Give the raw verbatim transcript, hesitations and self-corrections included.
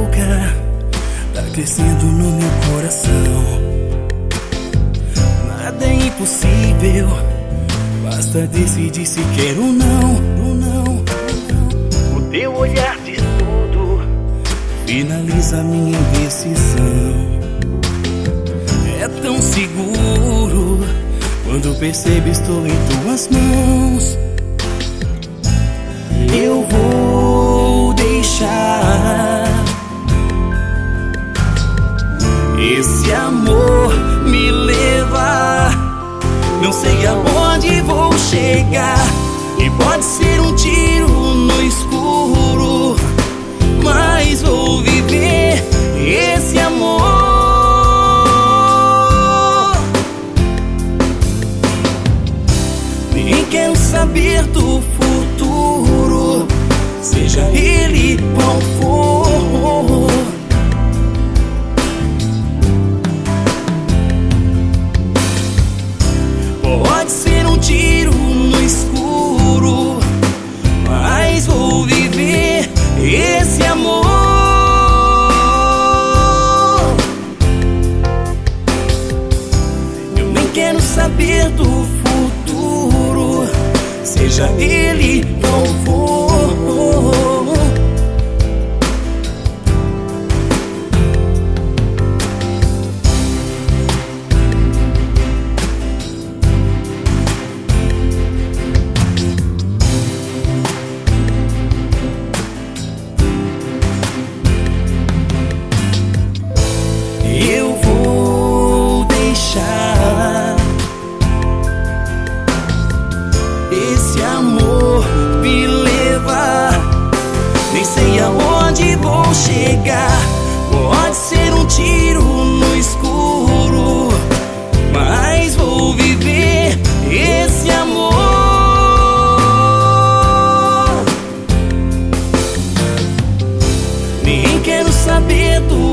boca tá crescendo no meu coração. Nada é impossível, basta decidir se quer ou não, ou não. O teu olhar diz tudo, finaliza minha indecisão. É tão seguro quando percebo estou em tuas mãos. Eu vou deixar esse amor me levar. Não sei aonde vou chegar, e pode ser um tiro no escuro, mas vou viver esse amor. Nem quero saber do futuro, seja ele qual for. Pode ser um tiro no escuro, mas vou viver esse amor. Eu nem quero saber do futuro, seja ele qual for. Eu vou deixar esse amor me levar. Nem sei aonde vou chegar, pode ser um tiro no escuro, mas vou viver esse amor. Nem quero saber do